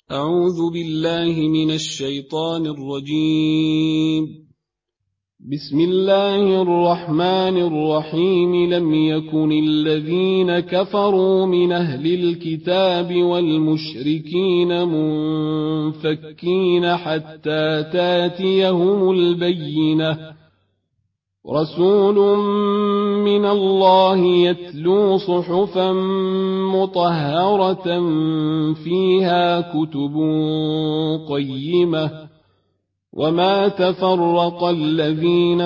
أعوذ بالله من الشيطان الرجيم. بسم الله الرحمن الرحيم. لم يكن الذين كفروا من أهل الكتاب والمشركين منفكين حتى تاتيهم البينة. رسول من الله يتلو صحفا مطهرة فيها كتب قيمة. وما تفرق الذين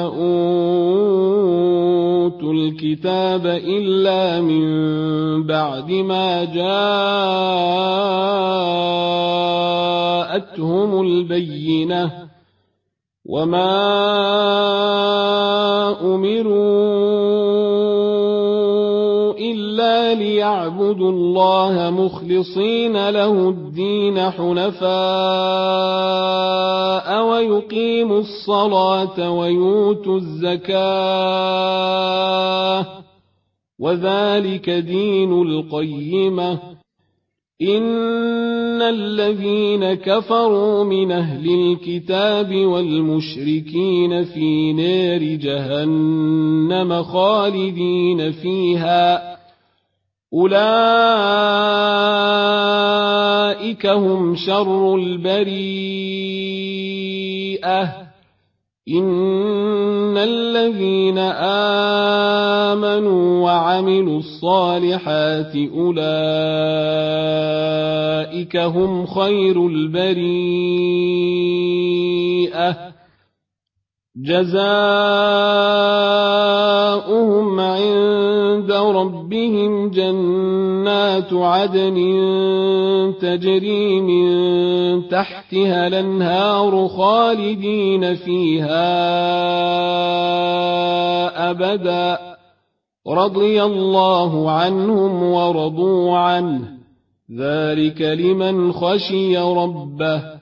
أوتوا الكتاب إلا من بعد ما جاءتهم البينة. وما أمروا إلا ليعبدوا الله مخلصين له الدين حنفاء ويقيموا الصلاة ويؤتوا الزكاة وذلك دين القيمة. إن الذين كفروا من أهل الكتاب والمشركين في نار جهنم خالدين فيها أولئك هم شر البريئة. إن الذين آمنوا وعملوا الصالحات أولئك هم خير البريئة. جزاؤهم عند ربهم جنات عدن تجري من تحتها الأنهار خالدين فيها أبدا. رضي الله عنهم ورضوا عنه ذلك لمن خشي ربه.